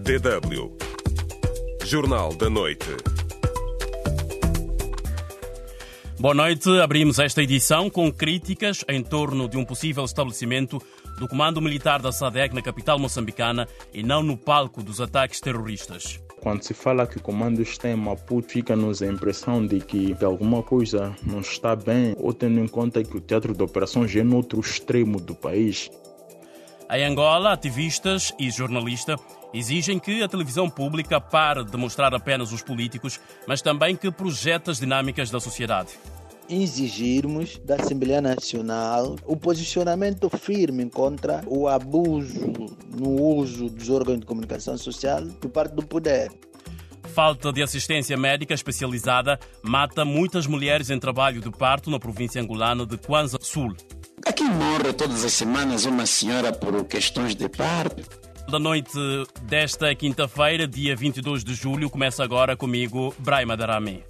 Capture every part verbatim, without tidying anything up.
D W Jornal da Noite. Boa noite. Abrimos esta edição com críticas em torno de um possível estabelecimento do Comando Militar da SADC na capital moçambicana e não no palco dos ataques terroristas. Quando se fala que o comando está em Maputo, fica-nos a impressão de que alguma coisa não está bem, ou tendo em conta que o teatro de operações é no outro extremo do país. Em Angola, ativistas e jornalistas exigem que a televisão pública pare de mostrar apenas os políticos, mas também que projete as dinâmicas da sociedade. Exigirmos da Assembleia Nacional o posicionamento firme contra o abuso no uso dos órgãos de comunicação social por parte do poder. Falta de assistência médica especializada mata muitas mulheres em trabalho de parto na província angolana de Kwanza Sul. Aqui morre todas as semanas uma senhora por questões de parto. Da noite desta quinta-feira, dia vinte e dois de julho, começa agora comigo, Braima Darame.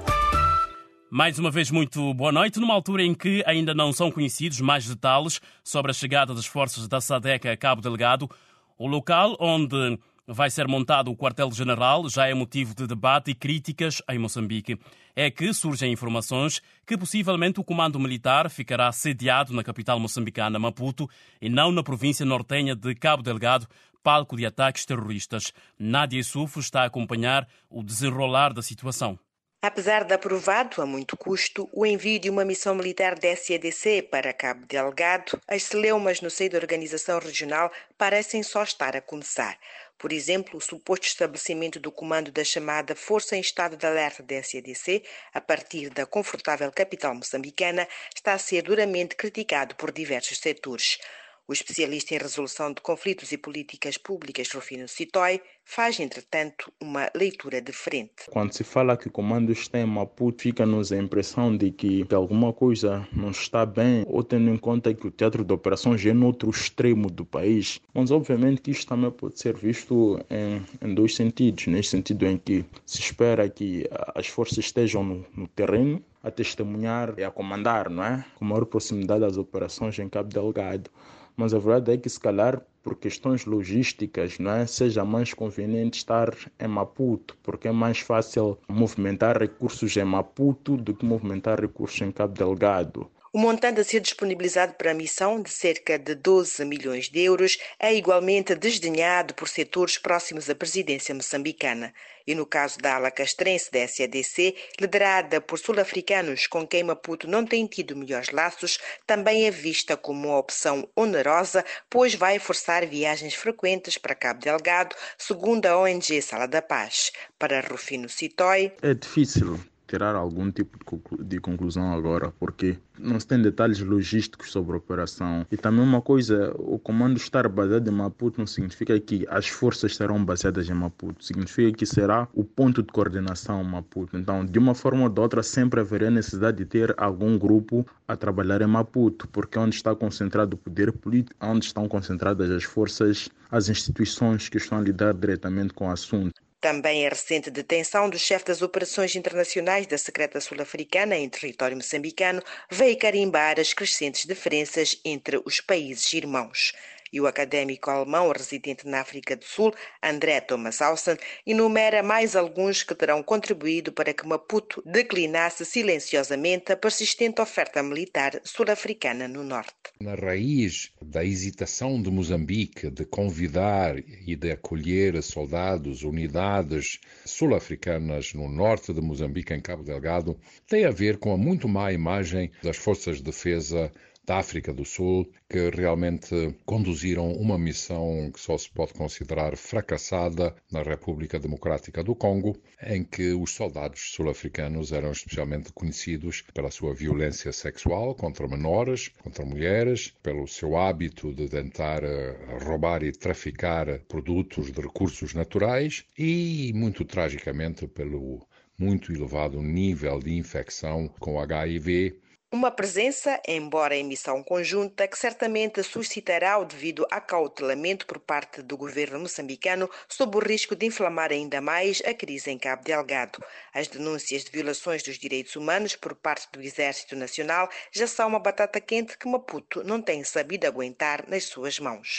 Mais uma vez, muito boa noite, numa altura em que ainda não são conhecidos mais detalhes sobre a chegada das forças da SADC a Cabo Delgado. O local onde vai ser montado o quartel-general já é motivo de debate e críticas em Moçambique. É que surgem informações que possivelmente o comando militar ficará sediado na capital moçambicana, Maputo, e não na província nortenha de Cabo Delgado, palco de ataques terroristas. Nádia Sufo está a acompanhar o desenrolar da situação. Apesar de aprovado a muito custo o envio de uma missão militar da S A D C para Cabo Delgado, as celeumas no seio da organização regional parecem só estar a começar. Por exemplo, o suposto estabelecimento do comando da chamada Força em Estado de Alerta da S A D C, a partir da confortável capital moçambicana, está a ser duramente criticado por diversos setores. O especialista em resolução de conflitos e políticas públicas, Rufino Sitoy, faz, entretanto, uma leitura diferente. Quando se fala que o comando está em Maputo, fica-nos a impressão de que alguma coisa não está bem, ou tendo em conta que o teatro de operações é no outro extremo do país. Mas, obviamente, que isto também pode ser visto em, em dois sentidos. Neste sentido em que se espera que as forças estejam no, no terreno, a testemunhar e a comandar, não é? Com maior proximidade às operações em Cabo Delgado. Mas a verdade é que, se calhar, por questões logísticas, não é, seja mais conveniente estar em Maputo, porque é mais fácil movimentar recursos em Maputo do que movimentar recursos em Cabo Delgado. O montante a ser disponibilizado para a missão, de cerca de doze milhões de euros, é igualmente desdenhado por setores próximos à presidência moçambicana. E no caso da ala castrense da S A D C, liderada por sul-africanos com quem Maputo não tem tido melhores laços, também é vista como uma opção onerosa, pois vai forçar viagens frequentes para Cabo Delgado, segundo a O N G Sala da Paz. Para Rufino Sitoy, é difícil tirar algum tipo de conclusão agora, porque não se tem detalhes logísticos sobre a operação. E também uma coisa, o comando estar baseado em Maputo não significa que as forças estarão baseadas em Maputo, significa que será o ponto de coordenação Maputo. Então, de uma forma ou de outra, sempre haverá necessidade de ter algum grupo a trabalhar em Maputo, porque é onde está concentrado o poder político, onde estão concentradas as forças, as instituições que estão a lidar diretamente com o assunto. Também a recente detenção do chefe das operações internacionais da secreta sul-africana em território moçambicano veio carimbar as crescentes diferenças entre os países irmãos. E o académico alemão residente na África do Sul, André Thomas Ausen, enumera mais alguns que terão contribuído para que Maputo declinasse silenciosamente a persistente oferta militar sul-africana no norte. Na raiz da hesitação de Moçambique de convidar e de acolher soldados, unidades sul-africanas no norte de Moçambique, em Cabo Delgado, tem a ver com a muito má imagem das forças de defesa da África do Sul, que realmente conduziram uma missão que só se pode considerar fracassada na República Democrática do Congo, em que os soldados sul-africanos eram especialmente conhecidos pela sua violência sexual contra menores, contra mulheres, pelo seu hábito de tentar roubar e traficar produtos de recursos naturais e, muito tragicamente, pelo muito elevado nível de infecção com H I V. Uma presença, embora em missão conjunta, que certamente suscitará o devido acautelamento por parte do governo moçambicano sob o risco de inflamar ainda mais a crise em Cabo Delgado. As denúncias de violações dos direitos humanos por parte do Exército Nacional já são uma batata quente que Maputo não tem sabido aguentar nas suas mãos.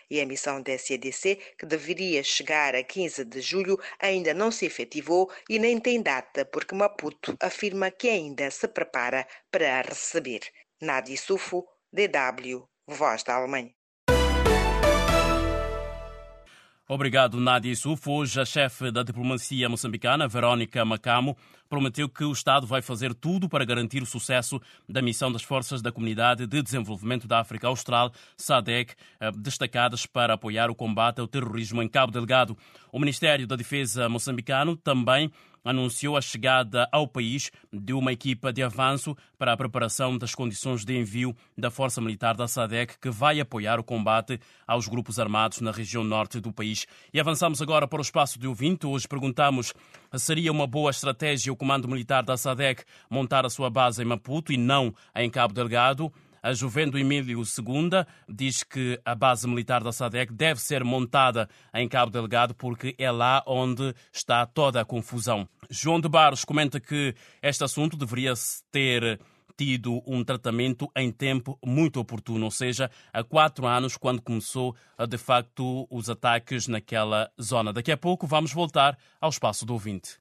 e a missão da S A D C, que deveria chegar a quinze de julho, ainda não se efetivou e nem tem data, porque Maputo afirma que ainda se prepara para a receber. Nadi Sufo, D W, Voz da Alemanha. Obrigado, Nadia Sufo. Hoje a chefe da diplomacia moçambicana, Verónica Macamo, prometeu que o Estado vai fazer tudo para garantir o sucesso da missão das Forças da Comunidade de Desenvolvimento da África Austral, S A D C, destacadas para apoiar o combate ao terrorismo em Cabo Delgado. O Ministério da Defesa moçambicano também anunciou a chegada ao país de uma equipa de avanço para a preparação das condições de envio da Força Militar da S A D C, que vai apoiar o combate aos grupos armados na região norte do país. E avançamos agora para o espaço de ouvinte. Hoje perguntamos: seria uma boa estratégia o Comando Militar da S A D C montar a sua base em Maputo e não em Cabo Delgado? A Juvendo Emílio Segunda diz que a base militar da S A D C deve ser montada em Cabo Delgado porque é lá onde está toda a confusão. João de Barros comenta que este assunto deveria ter tido um tratamento em tempo muito oportuno, ou seja, há quatro anos, quando começou de facto os ataques naquela zona. Daqui a pouco vamos voltar ao espaço do ouvinte.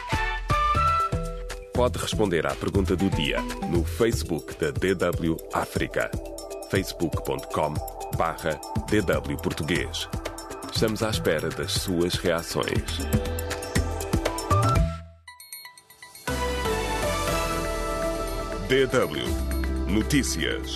Pode responder à pergunta do dia no Facebook da D W África. facebook ponto com barra D W Português. Estamos à espera das suas reações. D W Notícias.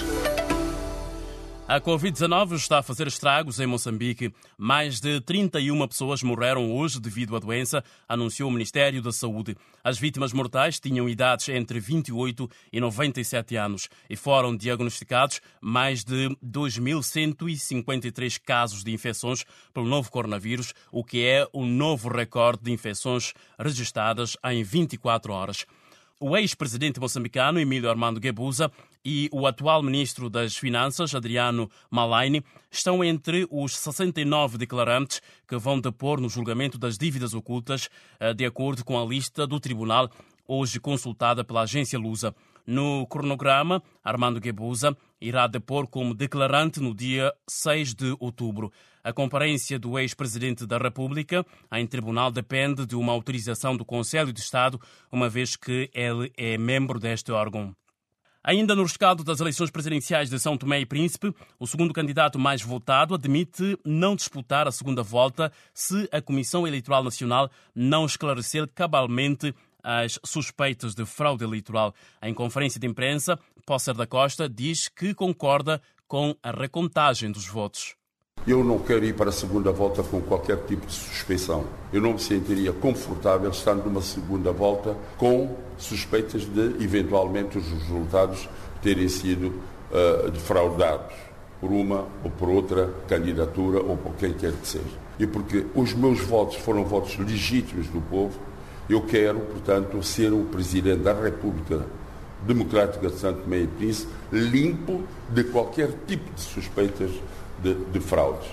A covid dezenove está a fazer estragos em Moçambique. Mais de trinta e uma pessoas morreram hoje devido à doença, anunciou o Ministério da Saúde. As vítimas mortais tinham idades entre vinte e oito e noventa e sete anos e foram diagnosticados mais de dois mil cento e cinquenta e três casos de infecções pelo novo coronavírus, o que é o novo recorde de infecções registradas em vinte e quatro horas. O ex-presidente moçambicano, Emílio Armando Guebuza, e o atual ministro das Finanças, Adriano Malaini, estão entre os sessenta e nove declarantes que vão depor no julgamento das dívidas ocultas, de acordo com a lista do tribunal, hoje consultada pela agência Lusa. No cronograma, Armando Guebuza irá depor como declarante no dia seis de outubro. A comparência do ex-presidente da República em tribunal depende de uma autorização do Conselho de Estado, uma vez que ele é membro deste órgão. Ainda no rescaldo das eleições presidenciais de São Tomé e Príncipe, o segundo candidato mais votado admite não disputar a segunda volta se a Comissão Eleitoral Nacional não esclarecer cabalmente as suspeitas de fraude eleitoral. Em conferência de imprensa, Pócer da Costa diz que concorda com a recontagem dos votos. Eu não quero ir para a segunda volta com qualquer tipo de suspeição. Eu não me sentiria confortável estando numa segunda volta com suspeitas de, eventualmente, os resultados terem sido uh, defraudados por uma ou por outra candidatura ou por quem quer que seja. E porque os meus votos foram votos legítimos do povo, eu quero, portanto, ser o Presidente da República Democrática de São Tomé e Príncipe limpo de qualquer tipo de suspeitas de, de fraudes.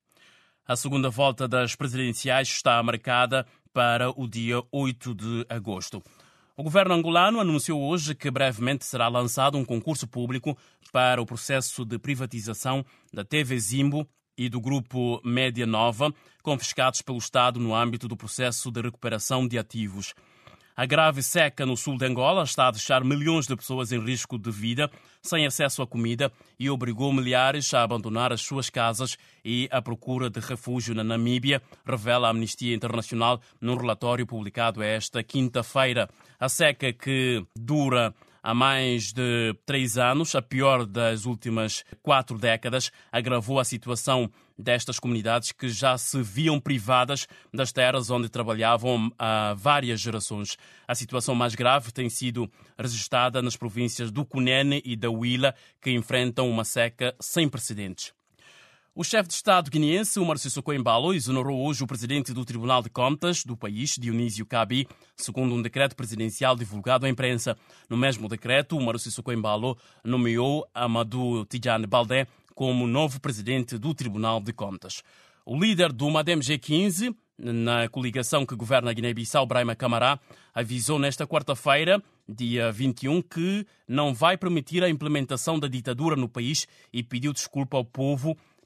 A segunda volta das presidenciais está marcada para o dia oito de agosto. O governo angolano anunciou hoje que brevemente será lançado um concurso público para o processo de privatização da T V Zimbo e do grupo Média Nova, confiscados pelo Estado no âmbito do processo de recuperação de ativos. A grave seca no sul de Angola está a deixar milhões de pessoas em risco de vida, sem acesso à comida, e obrigou milhares a abandonar as suas casas e à procura de refúgio na Namíbia, revela a Amnistia Internacional num relatório publicado esta quinta-feira. A seca, que dura há mais de três anos, a pior das últimas quatro décadas, agravou a situação destas comunidades que já se viam privadas das terras onde trabalhavam há várias gerações. A situação mais grave tem sido registrada nas províncias do Cunene e da Huila, que enfrentam uma seca sem precedentes. O chefe de Estado guineense, Umaro Sissoko Embalo, exonerou hoje o presidente do Tribunal de Contas do país, Dionísio Cabi, segundo um decreto presidencial divulgado à imprensa. No mesmo decreto, Umaro Sissoko Embalo nomeou Amadou Tidjane Baldé como novo presidente do Tribunal de Contas. O líder do MADEM G quinze, na coligação que governa a Guiné-Bissau, Brahima Camará, avisou nesta quarta-feira, dia vinte e um, que não vai permitir a implementação da ditadura no país e pediu desculpa ao povo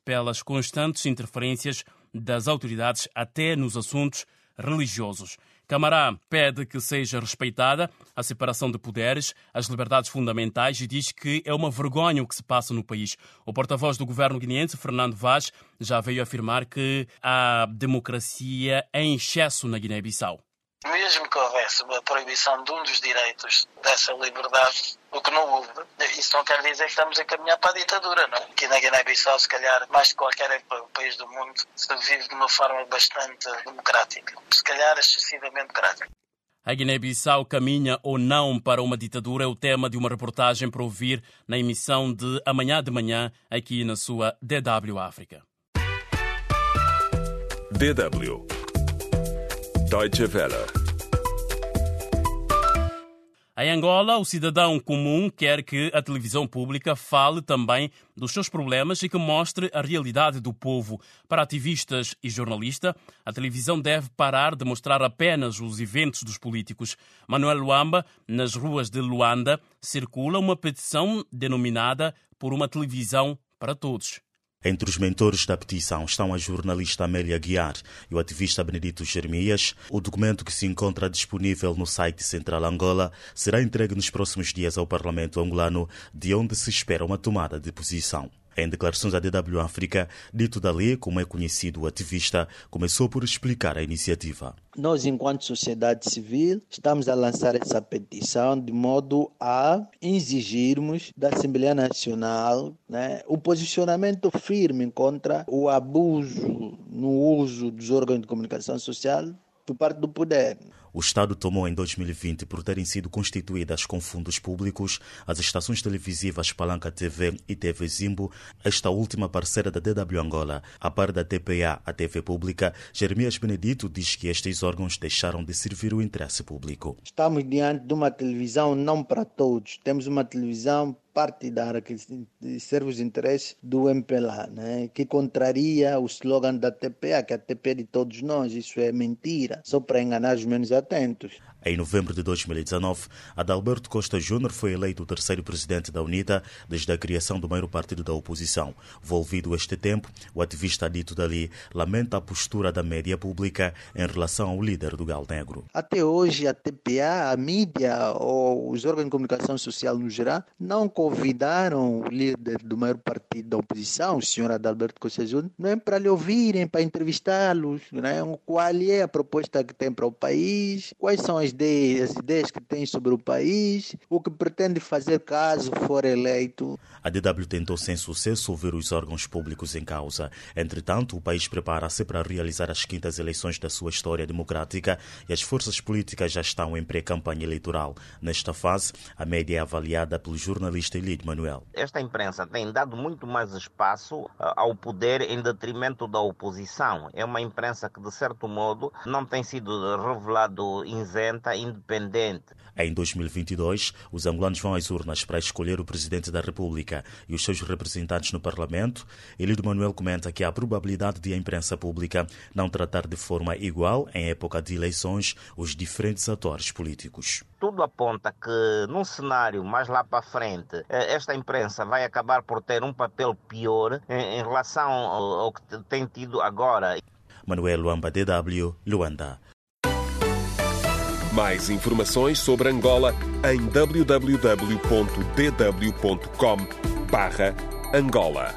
pelas constantes interferências das autoridades até nos assuntos religiosos. Camará pede que seja respeitada a separação de poderes, as liberdades fundamentais e diz que é uma vergonha o que se passa no país. O porta-voz do governo guineense, Fernando Vaz, já veio afirmar que há democracia em excesso na Guiné-Bissau. Mesmo que houvesse uma proibição de um dos direitos dessa liberdade, o que não houve, isso não quer dizer que estamos a caminhar para a ditadura, não? Aqui na Guiné-Bissau, se calhar, mais que qualquer país do mundo, se vive de uma forma bastante democrática, se calhar excessivamente democrática. A Guiné-Bissau caminha ou não para uma ditadura é o tema de uma reportagem para ouvir na emissão de Amanhã de Manhã, aqui na sua D W África. D W Deutsche Welle. Em Angola, o cidadão comum quer que a televisão pública fale também dos seus problemas e que mostre a realidade do povo. Para ativistas e jornalistas, a televisão deve parar de mostrar apenas os eventos dos políticos. Manuel Luamba, nas ruas de Luanda, circula uma petição denominada por uma televisão para todos. Entre os mentores da petição estão a jornalista Amélia Guiar e o ativista Benedito Jeremias. O documento, que se encontra disponível no site Central Angola, será entregue nos próximos dias ao Parlamento angolano, de onde se espera uma tomada de posição. Em declarações à D W África, Dito Dali, como é conhecido o ativista, começou por explicar a iniciativa. Nós, enquanto sociedade civil, estamos a lançar essa petição de modo a exigirmos da Assembleia Nacional, né, o posicionamento firme contra o abuso no uso dos órgãos de comunicação social por parte do poder. O Estado tomou em dois mil e vinte, por terem sido constituídas com fundos públicos, as estações televisivas Palanca T V e T V Zimbo, esta última parceira da D W Angola. A par da T P A, a T V Pública, Jeremias Benedito diz que estes órgãos deixaram de servir o interesse público. Estamos diante de uma televisão não para todos. Temos uma televisão partidária que serve os interesses do M P L A, né? Que contraria o slogan da T P A, que a T P é de todos nós. Isso é mentira, só para enganar os menos atentos. Em novembro de dois mil e dezanove, Adalberto Costa Júnior foi eleito o terceiro presidente da UNITA desde a criação do maior partido da oposição. Volvido este tempo, o ativista Dito Dali lamenta a postura da média pública em relação ao líder do Galo Negro. Até hoje, a T P A, a mídia ou os órgãos de comunicação social no geral não convidaram o líder do maior partido da oposição, o senhor Adalberto Costa Júnior, não é para lhe ouvirem, para entrevistá-los, né? Qual é a proposta que tem para o país, quais são as ideias, as ideias que tem sobre o país, o que pretende fazer caso for eleito. A D W tentou sem sucesso ouvir os órgãos públicos em causa. Entretanto, o país prepara-se para realizar as quintas eleições da sua história democrática e as forças políticas já estão em pré-campanha eleitoral. Nesta fase, a média é avaliada pelo jornalista Elide Manuel. Esta imprensa tem dado muito mais espaço ao poder em detrimento da oposição. É uma imprensa que, de certo modo, não tem sido revelado isenta, independente. Em dois mil e vinte e dois, os angolanos vão às urnas para escolher o Presidente da República e os seus representantes no Parlamento. Elide Manuel comenta que há a probabilidade de a imprensa pública não tratar de forma igual, em época de eleições, os diferentes atores políticos. Tudo aponta que, num cenário mais lá para frente, esta imprensa vai acabar por ter um papel pior em relação ao que tem tido agora. Manuel Luamba, D W, Luanda. Mais informações sobre Angola em w w w ponto d w ponto com barra Angola.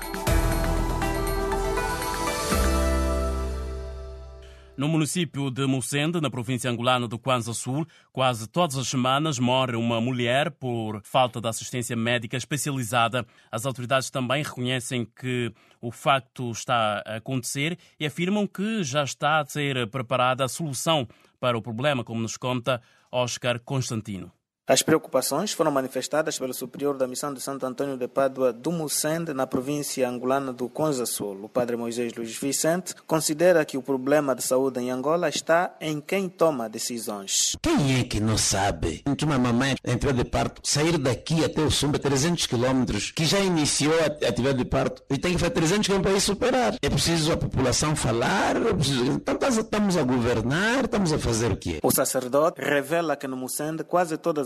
No município de Mucende, na província angolana do Kwanza Sul, quase todas as semanas morre uma mulher por falta de assistência médica especializada. As autoridades também reconhecem que o facto está a acontecer e afirmam que já está a ser preparada a solução para o problema, como nos conta Oscar Constantino. As preocupações foram manifestadas pelo superior da missão de Santo Antônio de Pádua do Mucende, na província angolana do Kwanza Sul. O padre Moisés Luís Vicente considera que o problema de saúde em Angola está em quem toma decisões. Quem é que não sabe que uma mamãe entrou de parto, sair daqui até o Sumba, trezentos quilômetros, que já iniciou a atividade de parto e tem que fazer trezentos quilômetros para ir superar? É preciso a população falar, é preciso... então estamos a governar, estamos a fazer o quê? O sacerdote revela que no Mucende quase todas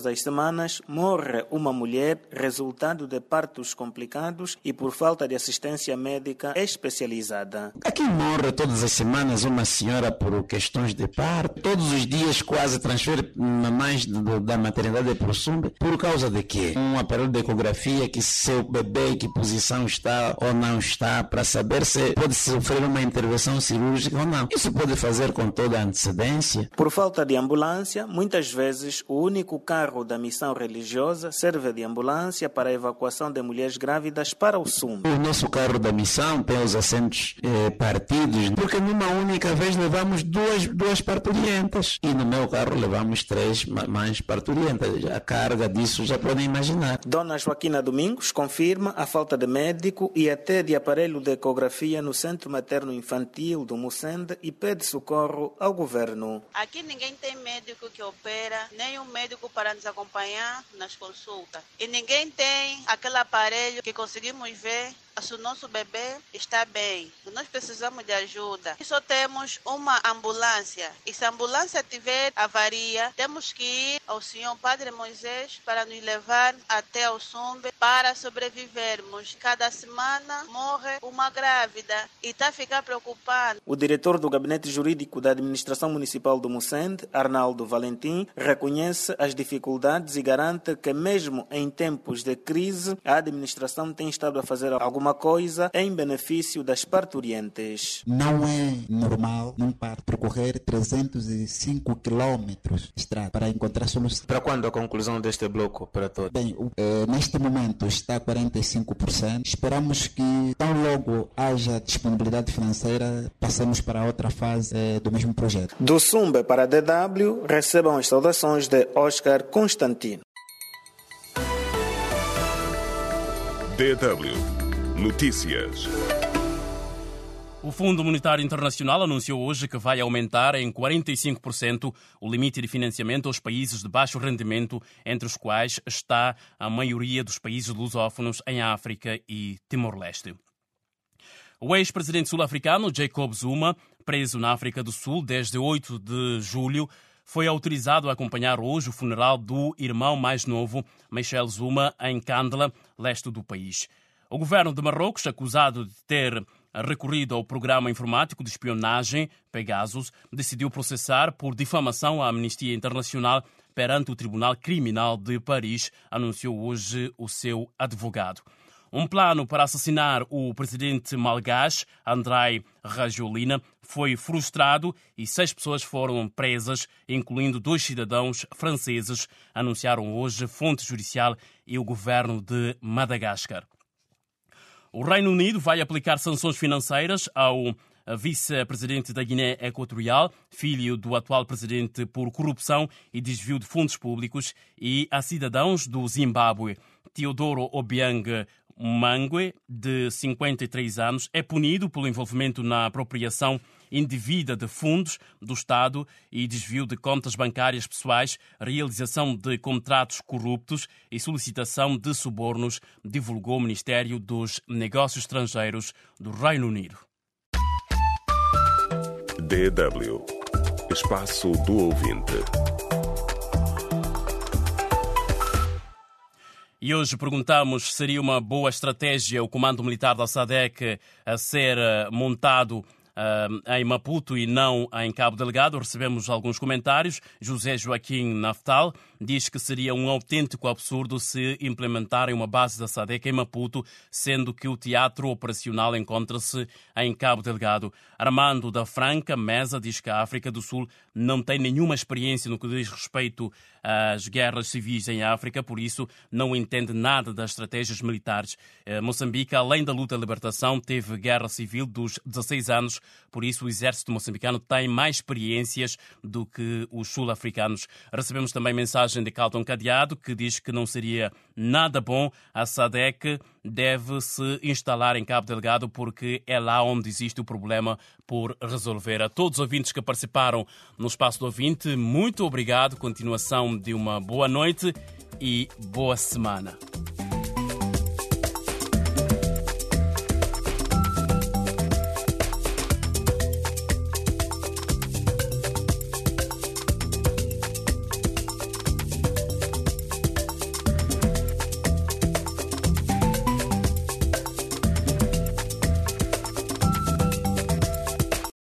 as semanas morre uma mulher resultado de partos complicados e por falta de assistência médica especializada. Aqui morre todas as semanas uma senhora por questões de parto. Todos os dias quase transfere mamães da maternidade para o Sumbe. Por causa de quê? Um aparelho de ecografia que seu bebê, que posição está ou não está, para saber se pode sofrer uma intervenção cirúrgica ou não. Isso pode fazer com toda a antecedência. Por falta de ambulância, muitas vezes o único carro da missão religiosa serve de ambulância para a evacuação de mulheres grávidas para o Sumbe. O nosso carro da missão tem os assentos eh, partidos, porque numa única vez levamos duas, duas parturientas e no meu carro levamos três mães parturientas. A carga disso já podem imaginar. Dona Joaquina Domingos confirma a falta de médico e até de aparelho de ecografia no Centro Materno Infantil do Mucende e pede socorro ao governo. Aqui ninguém tem médico que opera, nem um médico para nos acompanhar nas consultas. E ninguém tem aquele aparelho que conseguimos ver se o nosso bebê está bem. Nós precisamos de ajuda. E só temos uma ambulância. E se a ambulância tiver avaria, temos que ir ao senhor Padre Moisés para nos levar até ao Sumbe para sobrevivermos. Cada semana morre uma grávida e está a ficar preocupado. O diretor do Gabinete Jurídico da Administração Municipal do Mucende, Arnaldo Valentim, reconhece as dificuldades e garante que mesmo em tempos de crise, a administração tem estado a fazer alguma coisa em benefício das parturientes. Não é normal num parto percorrer trezentos e cinco quilômetros de estrada para encontrar solução. Para quando a conclusão deste bloco operatório? Bem, o, eh, neste momento está a quarenta e cinco por cento. Esperamos que tão logo haja disponibilidade financeira, passemos para outra fase eh, do mesmo projeto. Do Sumbe para a D W, recebam as saudações de Oscar Constantino. D W Notícias. O Fundo Monetário Internacional anunciou hoje que vai aumentar em quarenta e cinco por cento o limite de financiamento aos países de baixo rendimento, entre os quais está a maioria dos países lusófonos em África e Timor-Leste. O ex-presidente sul-africano Jacob Zuma, preso na África do Sul desde oito de julho, foi autorizado a acompanhar hoje o funeral do irmão mais novo, Michel Zuma, em Kandla, leste do país. O governo de Marrocos, acusado de ter recorrido ao programa informático de espionagem Pegasus, decidiu processar por difamação a Amnistia Internacional perante o Tribunal Criminal de Paris, anunciou hoje o seu advogado. Um plano para assassinar o presidente malgache, Andrei Rajoelina, foi frustrado e seis pessoas foram presas, incluindo dois cidadãos franceses, anunciaram hoje fonte judicial e o governo de Madagascar. O Reino Unido vai aplicar sanções financeiras ao vice-presidente da Guiné Equatorial, filho do atual presidente por corrupção e desvio de fundos públicos, e a cidadãos do Zimbábue. Teodoro Obiang Mangue, de cinquenta e três anos, é punido pelo envolvimento na apropriação indevida de fundos do Estado e desvio de contas bancárias pessoais, realização de contratos corruptos e solicitação de subornos, divulgou o Ministério dos Negócios Estrangeiros do Reino Unido. D W Espaço do Ouvinte. E hoje perguntamos se seria uma boa estratégia o comando militar da SADC a ser montado Uh, em Maputo e não em Cabo Delgado. Recebemos alguns comentários. José Joaquim Naftal diz que seria um autêntico absurdo se implementarem uma base da SADC em Maputo, sendo que o teatro operacional encontra-se em Cabo Delgado. Armando da Franca Mesa diz que a África do Sul não tem nenhuma experiência no que diz respeito às guerras civis em África, por isso não entende nada das estratégias militares. Uh, Moçambique, além da luta de libertação, teve guerra civil dos dezasseis anos, por isso o exército moçambicano tem mais experiências do que os sul-africanos. Recebemos também mensagem de Calton Cadeado, que diz que não seria nada bom a SADC deve se instalar em Cabo Delgado porque é lá onde existe o problema por resolver. A todos os ouvintes que participaram no Espaço do Ouvinte, muito obrigado. Continuação de uma boa noite e boa semana.